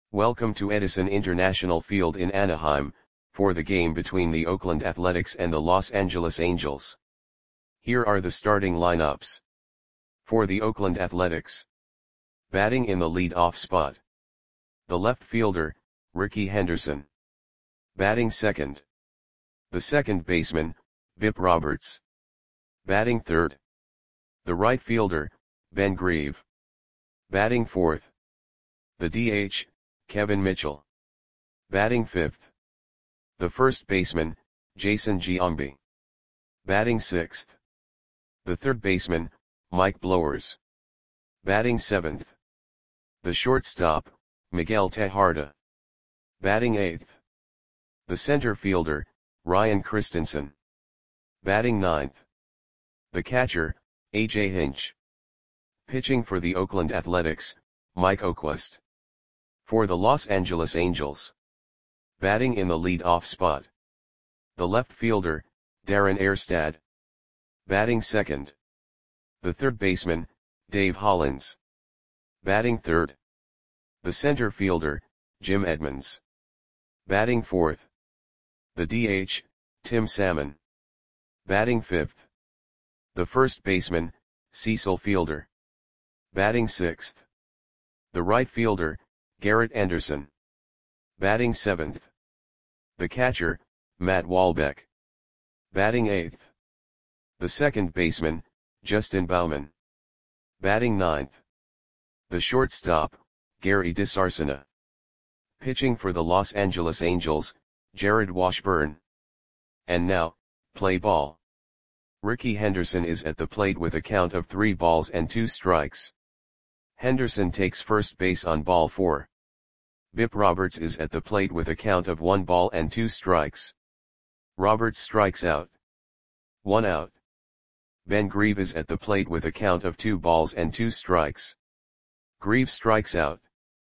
Welcome to Edison International Field in Anaheim, for the game between the Oakland Athletics and the Los Angeles Angels. Here are the starting lineups. For the Oakland Athletics. Batting in the lead-off spot. The left fielder, Rickey Henderson. Batting second. The second baseman, Bip Roberts. Batting third. The right fielder, Ben Grieve. Batting fourth. The DH, Kevin Mitchell. Batting fifth. The first baseman, Jason Giambi. Batting sixth. The third baseman, Mike Blowers. Batting seventh. The shortstop, Miguel Tejada. Batting eighth. The center fielder, Ryan Christensen. Batting ninth. The catcher, A.J. Hinch. Pitching for the Oakland Athletics, Mike Oquist. For the Los Angeles Angels. Batting in the lead-off spot. The left fielder, Darren Erstad. Batting second. The third baseman, Dave Hollins. Batting third. The center fielder, Jim Edmonds. Batting fourth. The DH, Tim Salmon. Batting fifth. The first baseman, Cecil Fielder. Batting sixth. The right fielder, Garrett Anderson. Batting seventh. The catcher, Matt Walbeck. Batting eighth. The second baseman, Justin Bauman. Batting ninth. The shortstop, Gary DeSarcina. Pitching for the Los Angeles Angels, Jared Washburn. And now, play ball. Rickey Henderson is at the plate with a count of 3 balls and 2 strikes. Henderson takes first base on ball 4. Bip Roberts is at the plate with a count of 1 ball and 2 strikes. Roberts strikes out. 1 out. Ben Grieve is at the plate with a count of 2 balls and 2 strikes. Grieve strikes out.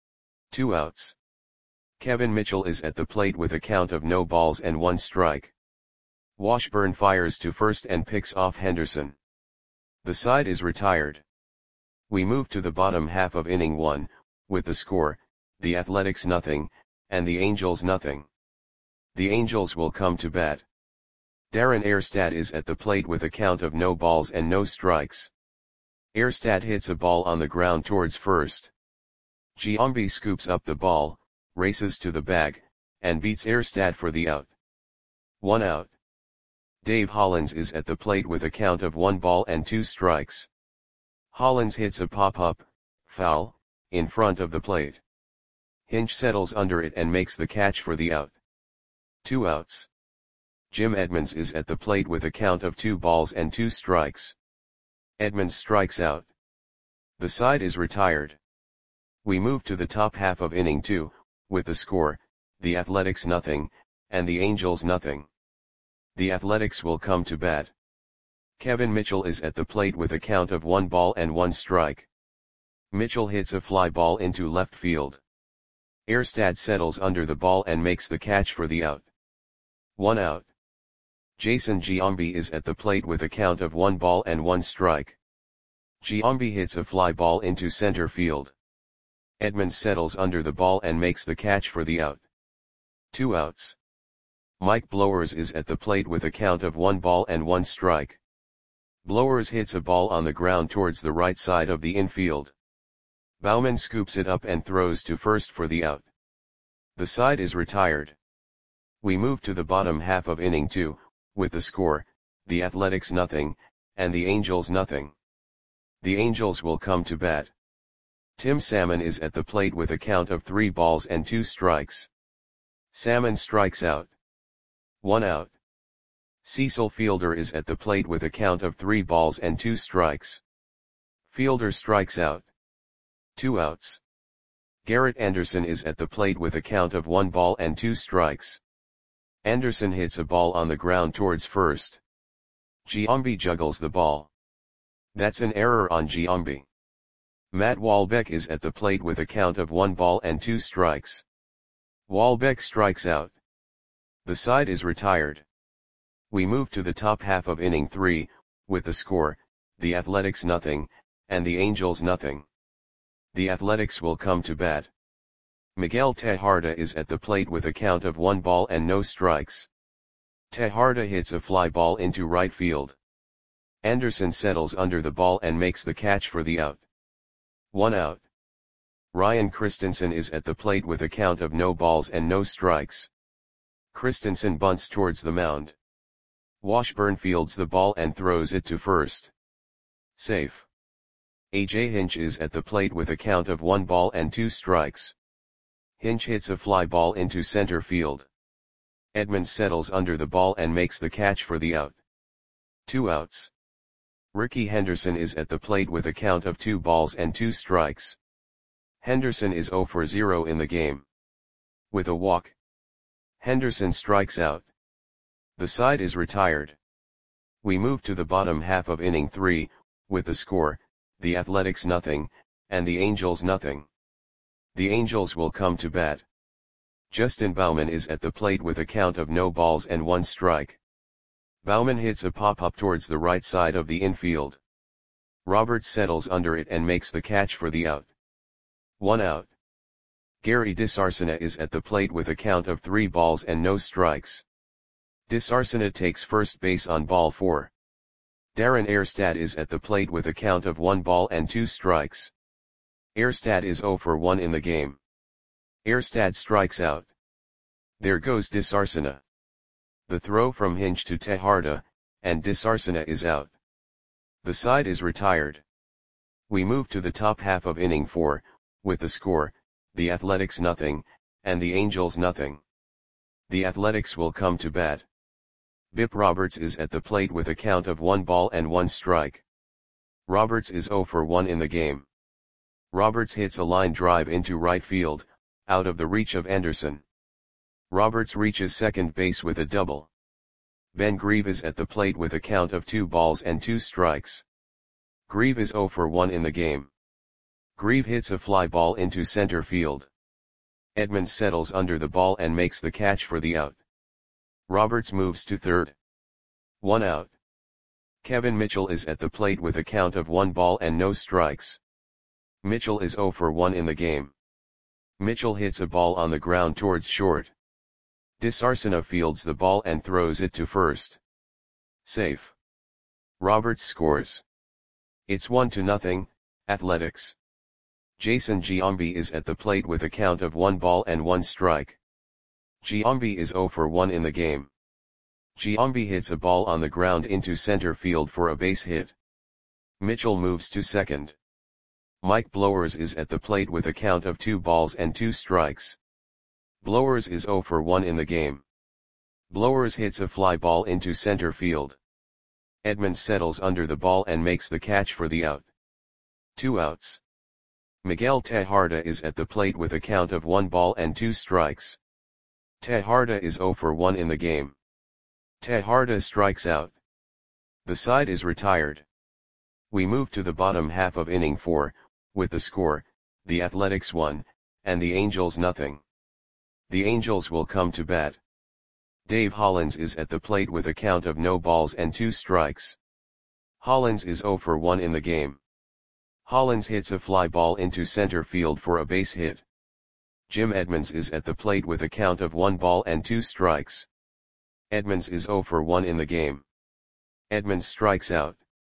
2 outs. Kevin Mitchell is at the plate with a count of no balls and 1 strike. Washburn fires to first and picks off Henderson. The side is retired. We move to the bottom half of inning 1, with the score, the Athletics nothing, and the Angels nothing. The Angels will come to bat. Darren Erstad is at the plate with a count of no balls and no strikes. Erstad hits a ball on the ground towards first. Giambi scoops up the ball, races to the bag, and beats Erstad for the out. 1 out. Dave Hollins is at the plate with a count of 1 ball and 2 strikes. Hollins hits a pop-up, foul, in front of the plate. Hinch settles under it and makes the catch for the out. 2 outs. Jim Edmonds is at the plate with a count of 2 balls and 2 strikes. Edmonds strikes out. The side is retired. We move to the top half of inning 2, with the score, the Athletics nothing, and the Angels nothing. The Athletics will come to bat. Kevin Mitchell is at the plate with a count of 1 ball and 1 strike. Mitchell hits a fly ball into left field. Erstad settles under the ball and makes the catch for the out. 1 out. Jason Giambi is at the plate with a count of 1 ball and 1 strike. Giambi hits a fly ball into center field. Edmonds settles under the ball and makes the catch for the out. 2 outs. Mike Blowers is at the plate with a count of 1 ball and 1 strike. Blowers hits a ball on the ground towards the right side of the infield. Bauman scoops it up and throws to first for the out. The side is retired. We move to the bottom half of inning 2, with the score, the Athletics nothing, and the Angels nothing. The Angels will come to bat. Tim Salmon is at the plate with a count of 3 balls and 2 strikes. Salmon strikes out. 1 out. Cecil Fielder is at the plate with a count of 3 balls and 2 strikes. Fielder strikes out. 2 outs. Garrett Anderson is at the plate with a count of 1 ball and 2 strikes. Anderson hits a ball on the ground towards first. Giambi juggles the ball. That's an error on Giambi. Matt Walbeck is at the plate with a count of 1 ball and 2 strikes. Walbeck strikes out. The side is retired. We move to the top half of inning 3, with the score, the Athletics nothing, and the Angels nothing. The Athletics will come to bat. Miguel Tejada is at the plate with a count of 1 ball and no strikes. Tejada hits a fly ball into right field. Anderson settles under the ball and makes the catch for the out. 1 out. Ryan Christensen is at the plate with a count of no balls and no strikes. Christensen bunts towards the mound. Washburn fields the ball and throws it to first. Safe. A.J. Hinch is at the plate with a count of 1 ball and 2 strikes. Hinch hits a fly ball into center field. Edmonds settles under the ball and makes the catch for the out. 2 outs. Ricky Henderson is at the plate with a count of 2 balls and 2 strikes. Henderson is 0 for 0 in the game. With a walk, Henderson strikes out. The side is retired. We move to the bottom half of inning 3, with the score, the Athletics nothing, and the Angels nothing. The Angels will come to bat. Justin Bauman is at the plate with a count of no balls and 1 strike. Bauman hits a pop-up towards the right side of the infield. Roberts settles under it and makes the catch for the out. 1 out. Gary DeSarcina is at the plate with a count of 3 balls and no strikes. DeSarcina takes first base on ball 4. Darren Erstad is at the plate with a count of 1 ball and 2 strikes. Erstad is 0 for 1 in the game. Erstad strikes out. There goes DeSarcina. The throw from Hinch to Tejada, and DeSarcina is out. The side is retired. We move to the top half of inning 4, with the score, the Athletics nothing, and the Angels nothing. The Athletics will come to bat. Bip Roberts is at the plate with a count of 1 ball and 1 strike. Roberts is 0 for 1 in the game. Roberts hits a line drive into right field, out of the reach of Anderson. Roberts reaches second base with a double. Ben Grieve is at the plate with a count of 2 balls and 2 strikes. Grieve is 0 for 1 in the game. Grieve hits a fly ball into center field. Edmonds settles under the ball and makes the catch for the out. Roberts moves to third. 1 out. Kevin Mitchell is at the plate with a count of 1 ball and no strikes. Mitchell is 0 for 1 in the game. Mitchell hits a ball on the ground towards short. DeSarcina fields the ball and throws it to first. Safe. Roberts scores. It's 1-0, Athletics. Jason Giambi is at the plate with a count of 1 ball and 1 strike. Giambi is 0 for 1 in the game. Giambi hits a ball on the ground into center field for a base hit. Mitchell moves to second. Mike Blowers is at the plate with a count of 2 balls and 2 strikes. Blowers is 0 for 1 in the game. Blowers hits a fly ball into center field. Edmonds settles under the ball and makes the catch for the out. 2 outs. Miguel Tejada is at the plate with a count of 1 ball and 2 strikes. Tejada is 0 for 1 in the game. Tejada strikes out. The side is retired. We move to the bottom half of inning 4, with the score, the Athletics 1, and the Angels nothing. The Angels will come to bat. Dave Hollins is at the plate with a count of no balls and 2 strikes. Hollins is 0 for 1 in the game. Hollins hits a fly ball into center field for a base hit. Jim Edmonds is at the plate with a count of 1 ball and 2 strikes. Edmonds is 0 for 1 in the game. Edmonds strikes out.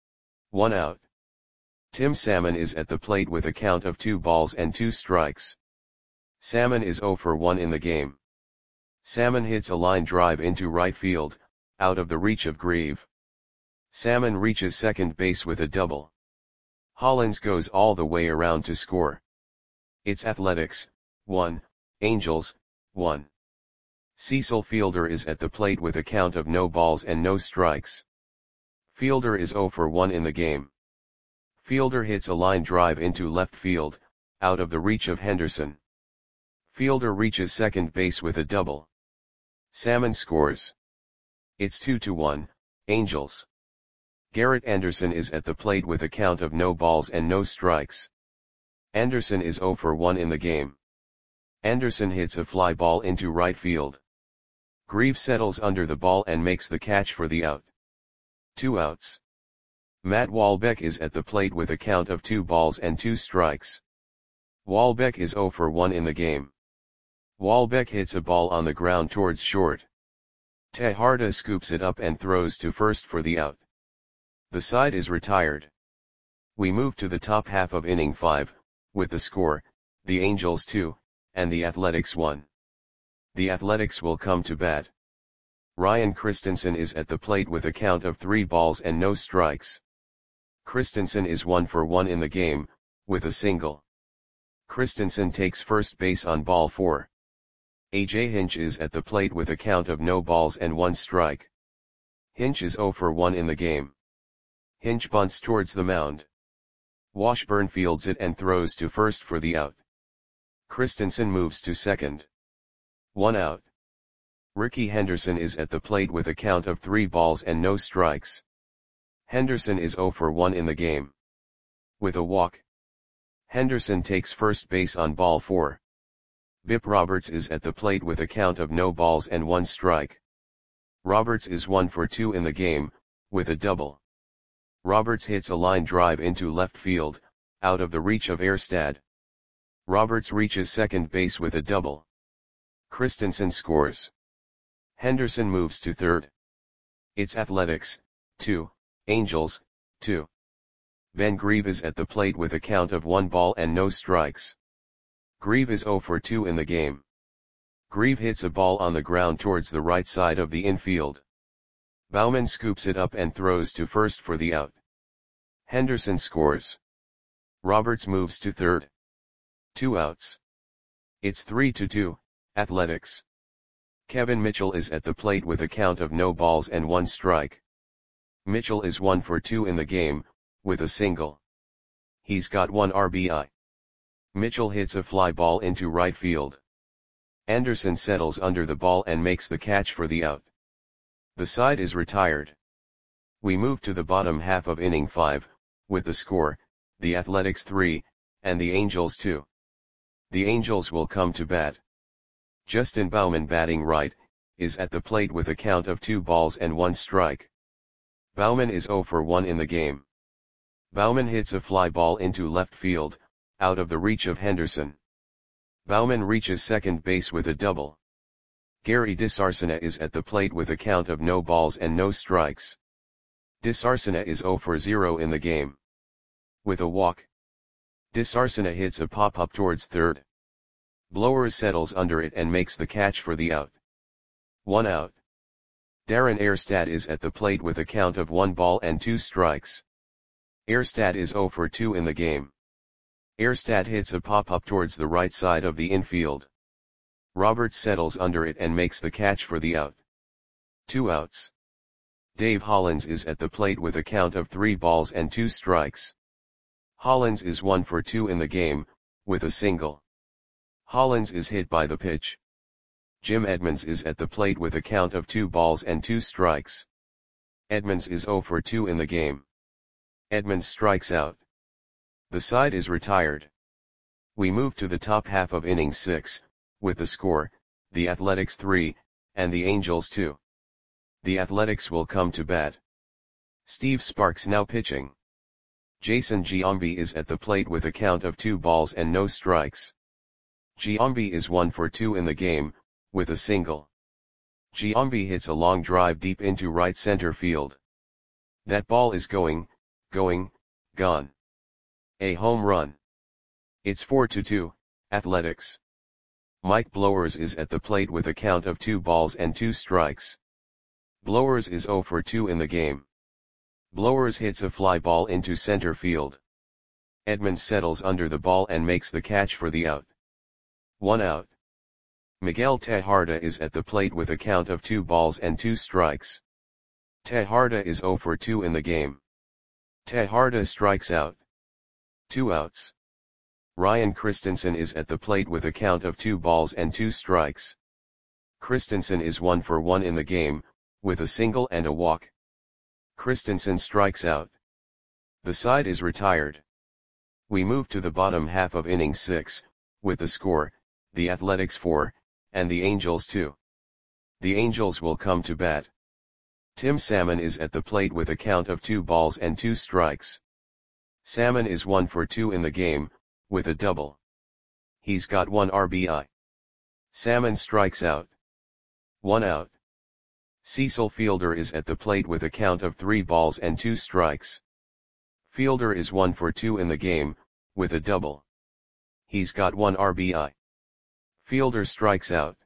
1 out. Tim Salmon is at the plate with a count of 2 balls and 2 strikes. Salmon is 0 for 1 in the game. Salmon hits a line drive into right field, out of the reach of Grieve. Salmon reaches second base with a double. Hollins goes all the way around to score. It's Athletics, 1, Angels, 1. Cecil Fielder is at the plate with a count of no balls and no strikes. Fielder is 0 for 1 in the game. Fielder hits a line drive into left field, out of the reach of Henderson. Fielder reaches second base with a double. Salmon scores. It's 2-1, Angels. Garrett Anderson is at the plate with a count of no balls and no strikes. Anderson is 0 for 1 in the game. Anderson hits a fly ball into right field. Grieve settles under the ball and makes the catch for the out. 2 outs. Matt Walbeck is at the plate with a count of 2 balls and 2 strikes. Walbeck is 0 for 1 in the game. Walbeck hits a ball on the ground towards short. Tejarda scoops it up and throws to first for the out. The side is retired. We move to the top half of inning 5, with the score, the Angels 2, and the Athletics 1. The Athletics will come to bat. Ryan Christensen is at the plate with a count of 3 balls and no strikes. Christensen is 1 for 1 in the game, with a single. Christensen takes first base on ball 4. A.J. Hinch is at the plate with a count of no balls and 1 strike. Hinch is 0 for 1 in the game. Hinch bunts towards the mound. Washburn fields it and throws to first for the out. Christensen moves to second. 1 out. Ricky Henderson is at the plate with a count of 3 balls and no strikes. Henderson is 0 for 1 in the game. With a walk. Henderson takes first base on ball 4. Bip Roberts is at the plate with a count of no balls and 1 strike. Roberts is 1 for 2 in the game, with a double. Roberts hits a line drive into left field, out of the reach of Erstad. Roberts reaches second base with a double. Christensen scores. Henderson moves to third. It's Athletics, 2, Angels, 2. Ben Grieve is at the plate with a count of 1 ball and no strikes. Grieve is 0 for 2 in the game. Grieve hits a ball on the ground towards the right side of the infield. Baumann scoops it up and throws to first for the out. Henderson scores. Roberts moves to third. 2 outs. It's 3-2, Athletics. Kevin Mitchell is at the plate with a count of no balls and 1 strike. Mitchell is 1 for 2 in the game, with a single. He's got 1 RBI. Mitchell hits a fly ball into right field. Anderson settles under the ball and makes the catch for the out. The side is retired. We move to the bottom half of inning 5, with the score, the Athletics 3, and the Angels 2. The Angels will come to bat. Justin Baumann, batting right, is at the plate with a count of 2 balls and 1 strike. Baumann is 0 for 1 in the game. Baumann hits a fly ball into left field, out of the reach of Henderson. Baumann reaches second base with a double. Gary DeSarcina is at the plate with a count of no balls and no strikes. DeSarcina is 0 for 0 in the game. With a walk. DeSarcina hits a pop-up towards third. Blowers settles under it and makes the catch for the out. 1 out. Darren Erstad is at the plate with a count of 1 ball and 2 strikes. Erstad is 0 for 2 in the game. Erstad hits a pop-up towards the right side of the infield. Roberts settles under it and makes the catch for the out. 2 outs. Dave Hollins is at the plate with a count of 3 balls and 2 strikes. Hollins is 1 for 2 in the game, with a single. Hollins is hit by the pitch. Jim Edmonds is at the plate with a count of 2 balls and 2 strikes. Edmonds is 0 for 2 in the game. Edmonds strikes out. The side is retired. We move to the top half of inning 6, with the score, the Athletics 3, and the Angels 2. The Athletics will come to bat. Steve Sparks now pitching. Jason Giambi is at the plate with a count of 2 balls and no strikes. Giambi is 1 for 2 in the game, with a single. Giambi hits a long drive deep into right center field. That ball is gone. A home run. It's 4-2, Athletics. Mike Blowers is at the plate with a count of 2 balls and 2 strikes. Blowers is 0 for 2 in the game. Blowers hits a fly ball into center field. Edmonds settles under the ball and makes the catch for the out. 1 out. Miguel Tejarda is at the plate with a count of 2 balls and 2 strikes. Tejarda is 0 for 2 in the game. Tejarda strikes out. 2 outs. Ryan Christensen is at the plate with a count of 2 balls and 2 strikes. Christensen is 1 for 1 in the game, with a single and a walk. Christensen strikes out. The side is retired. We move to the bottom half of inning 6, with the score, the Athletics 4, and the Angels 2. The Angels will come to bat. Tim Salmon is at the plate with a count of 2 balls and 2 strikes. Salmon is 1 for 2 in the game, with a double. He's got 1 RBI. Salmon strikes out. 1 out. Cecil Fielder is at the plate with a count of 3 balls and 2 strikes. Fielder is 1 for 2 in the game, with a double. He's got 1 RBI. Fielder strikes out.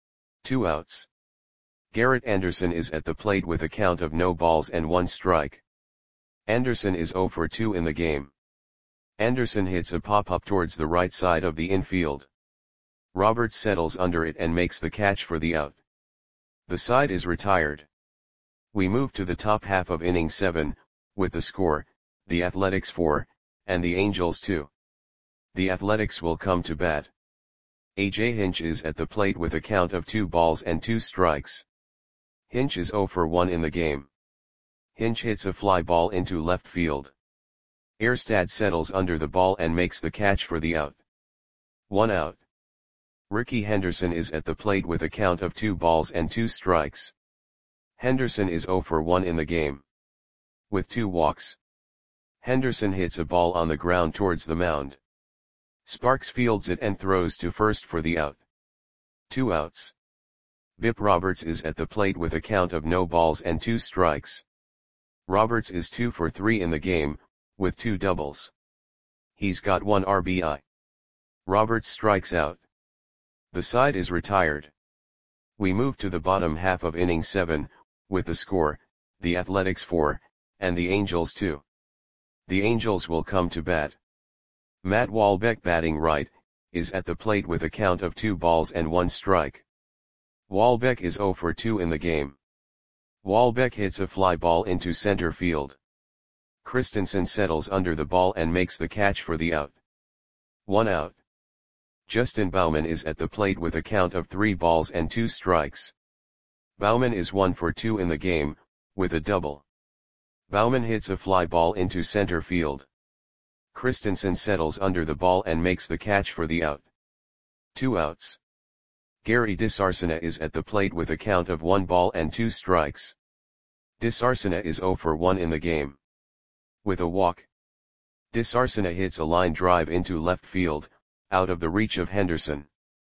2 outs. Garrett Anderson is at the plate with a count of no balls and 1 strike. Anderson is 0 for 2 in the game. Anderson hits a pop-up towards the right side of the infield. Roberts settles under it and makes the catch for the out. The side is retired. We move to the top half of inning 7, with the score, the Athletics 4, and the Angels 2. The Athletics will come to bat. A.J. Hinch is at the plate with a count of 2 balls and 2 strikes. Hinch is 0 for 1 in the game. Hinch hits a fly ball into left field. Erstad settles under the ball and makes the catch for the out. 1 out. Ricky Henderson is at the plate with a count of 2 balls and 2 strikes. Henderson is 0 for 1 in the game. With 2 walks. Henderson hits a ball on the ground towards the mound. Sparks fields it and throws to first for the out. 2 outs. Bip Roberts is at the plate with a count of no balls and 2 strikes. Roberts is 2 for 3 in the game, with 2 doubles. He's got 1 RBI. Roberts strikes out. The side is retired. We move to the bottom half of inning 7, with the score, the Athletics 4, and the Angels 2. The Angels will come to bat. Matt Walbeck, batting right, is at the plate with a count of 2 balls and 1 strike. Walbeck is 0 for 2 in the game. Walbeck hits a fly ball into center field. Christensen settles under the ball and makes the catch for the out. 1 out. Justin Bauman is at the plate with a count of 3 balls and 2 strikes. Bauman is 1 for 2 in the game, with a double. Bauman hits a fly ball into center field. Christensen settles under the ball and makes the catch for the out. 2 outs. Gary DeSarcina is at the plate with a count of 1 ball and 2 strikes. DeSarcina is 0 for 1 in the game. With a walk. DeSarcina hits a line drive into left field, out of the reach of Henderson.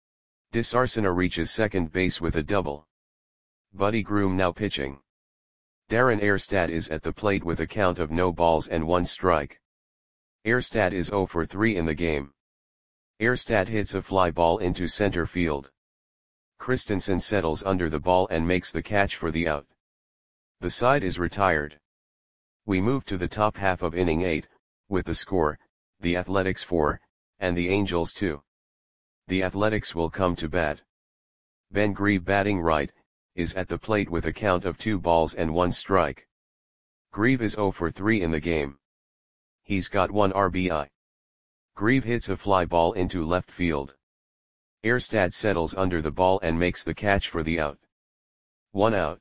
DeSarcina reaches second base with a double. Buddy Groom now pitching. Darren Erstad is at the plate with a count of no balls and 1 strike. Erstad is 0 for 3 in the game. Erstad hits a fly ball into center field. Christensen settles under the ball and makes the catch for the out. The side is retired. We move to the top half of inning 8, with the score, the Athletics 4, and the Angels 2. The Athletics will come to bat. Ben Grieve, batting right, is at the plate with a count of 2 balls and 1 strike. Grieve is 0 for 3 in the game. He's got 1 RBI. Grieve hits a fly ball into left field. Erstad settles under the ball and makes the catch for the out. 1 out.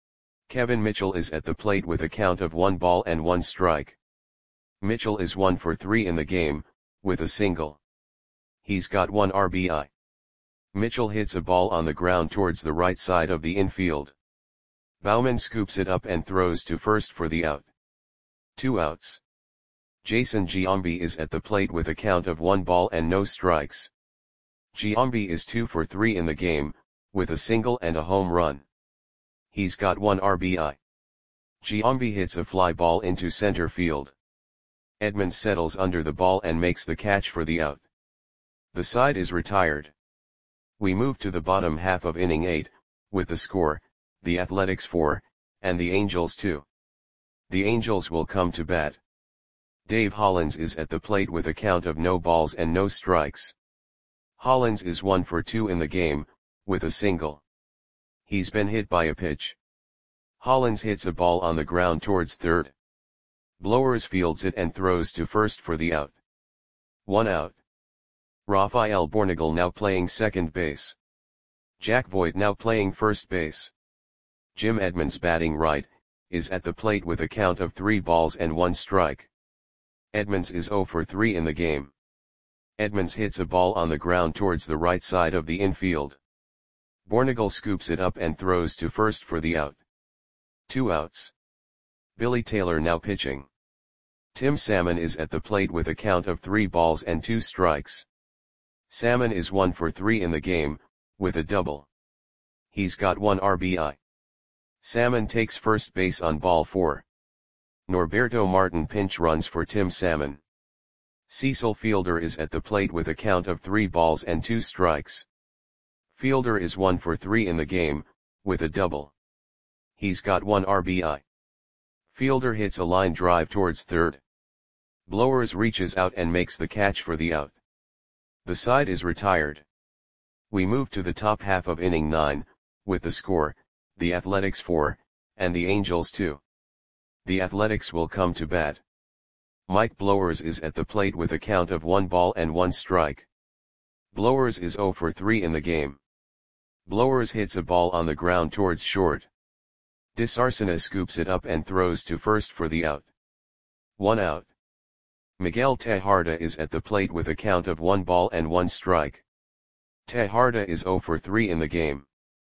Kevin Mitchell is at the plate with a count of 1 ball and 1 strike. Mitchell is 1 for 3 in the game, with a single. He's got 1 RBI. Mitchell hits a ball on the ground towards the right side of the infield. Bauman scoops it up and throws to first for the out. 2 outs. Jason Giambi is at the plate with a count of 1 ball and no strikes. Giambi is 2 for 3 in the game, with a single and a home run. He's got 1 RBI. Giambi hits a fly ball into center field. Edmonds settles under the ball and makes the catch for the out. The side is retired. We move to the bottom half of inning 8, with the score, the Athletics 4, and the Angels 2. The Angels will come to bat. Dave Hollins is at the plate with a count of no balls and no strikes. Hollins is 1 for 2 in the game, with a single. He's been hit by a pitch. Hollins hits a ball on the ground towards third. Blowers fields it and throws to first for the out. 1 out. Rafael Bornagel now playing second base. Jack Voigt now playing first base. Jim Edmonds, batting right, is at the plate with a count of 3 balls and 1 strike. Edmonds is 0 for 3 in the game. Edmonds hits a ball on the ground towards the right side of the infield. Bornagel scoops it up and throws to first for the out. 2 outs. Billy Taylor now pitching. Tim Salmon is at the plate with a count of 3 balls and 2 strikes. Salmon is 1 for 3 in the game, with a double. He's got 1 RBI. Salmon takes first base on ball 4. Norberto Martin pinch runs for Tim Salmon. Cecil Fielder is at the plate with a count of 3 balls and 2 strikes. Fielder is 1 for 3 in the game, with a double. He's got 1 RBI. Fielder hits a line drive towards third. Blowers reaches out and makes the catch for the out. The side is retired. We move to the top half of inning 9, with the score, the Athletics 4, and the Angels 2. The Athletics will come to bat. Mike Blowers is at the plate with a count of 1 ball and 1 strike. Blowers is 0 for 3 in the game. Blowers hits a ball on the ground towards short. DeSarcina scoops it up and throws to first for the out. 1 out. Miguel Tejada is at the plate with a count of 1 ball and 1 strike. Tejada is 0 for 3 in the game.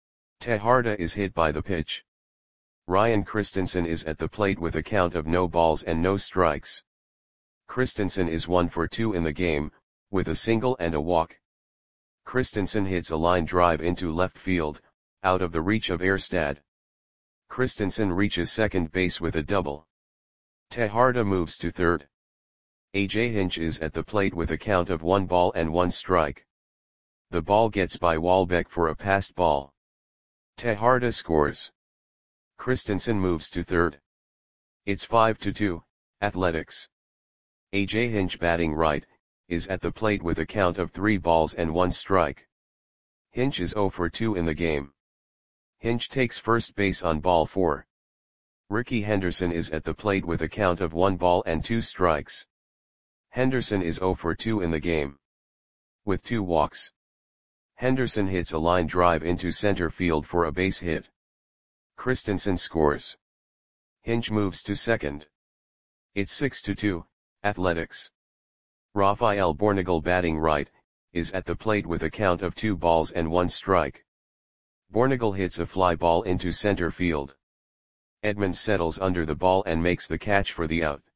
Tejada is hit by the pitch. Ryan Christensen is at the plate with a count of no balls and no strikes. Christensen is 1 for 2 in the game, with a single and a walk. Christensen hits a line drive into left field, out of the reach of Erstad. Christensen reaches second base with a double. Tejada moves to third. A.J. Hinch is at the plate with a count of 1 ball and 1 strike. The ball gets by Walbeck for a passed ball. Tejada scores. Christensen moves to third. It's 5-2, Athletics. A.J. Hinch, batting right, is at the plate with a count of 3 balls and 1 strike. Hinch is 0 for 2 in the game. Hinch takes first base on ball 4. Ricky Henderson is at the plate with a count of 1 ball and 2 strikes. Henderson is 0 for 2 in the game. With 2 walks. Henderson hits a line drive into center field for a base hit. Christensen scores. Hinch moves to second. It's 6-2, Athletics. Rafael Bornegal, batting right, is at the plate with a count of 2 balls and 1 strike. Bornegal hits a fly ball into center field. Edmonds settles under the ball and makes the catch for the out.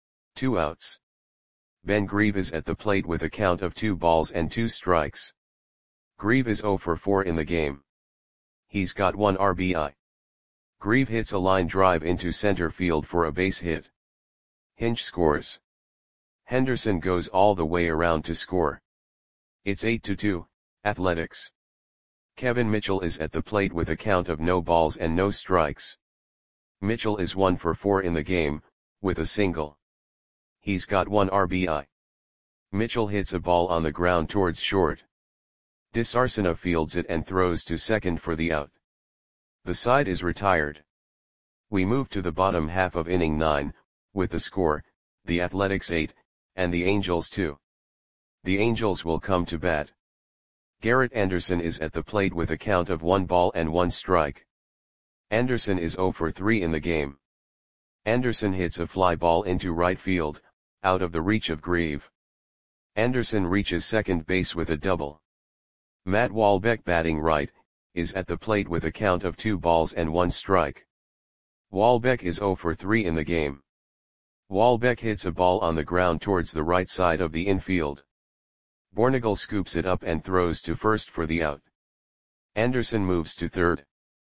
2 outs. Ben Grieve is at the plate with a count of 2 balls and 2 strikes. Grieve is 0 for 4 in the game. He's got 1 RBI. Grieve hits a line drive into center field for a base hit. Hinch scores. Henderson goes all the way around to score. It's 8-2, Athletics. Kevin Mitchell is at the plate with a count of no balls and no strikes. Mitchell is 1 for 4 in the game, with a single. He's got 1 RBI. Mitchell hits a ball on the ground towards short. DeSarcina fields it and throws to second for the out. The side is retired. We move to the bottom half of inning 9, with the score, the Athletics 8, and the Angels 2. The Angels will come to bat. Garrett Anderson is at the plate with a count of 1 ball and 1 strike. Anderson is 0 for 3 in the game. Anderson hits a fly ball into right field, out of the reach of Grieve. Anderson reaches second base with a double. Matt Walbeck, batting right, is at the plate with a count of 2 balls and 1 strike. Walbeck is 0 for 3 in the game. Walbeck hits a ball on the ground towards the right side of the infield. Bornegal scoops it up and throws to first for the out. Anderson moves to third.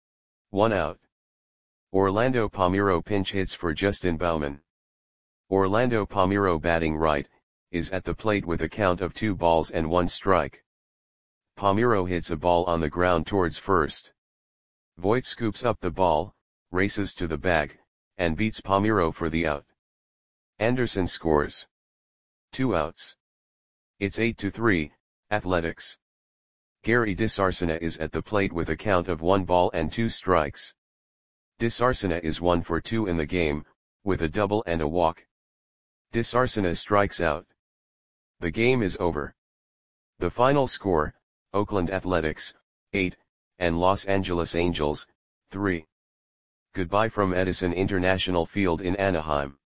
1 out. Orlando Palmeiro pinch hits for Justin Bauman. Orlando Palmeiro, batting right, is at the plate with a count of 2 balls and 1 strike. Palmeiro hits a ball on the ground towards first. Voit scoops up the ball, races to the bag, and beats Palmeiro for the out. Anderson scores. 2 outs. It's 8-3, Athletics. Gary DeSarcina is at the plate with a count of 1 ball and 2 strikes. DeSarcina is 1 for 2 in the game, with a double and a walk. DeSarcina strikes out. The game is over. The final score, Oakland Athletics, 8, and Los Angeles Angels, 3. Goodbye from Edison International Field in Anaheim.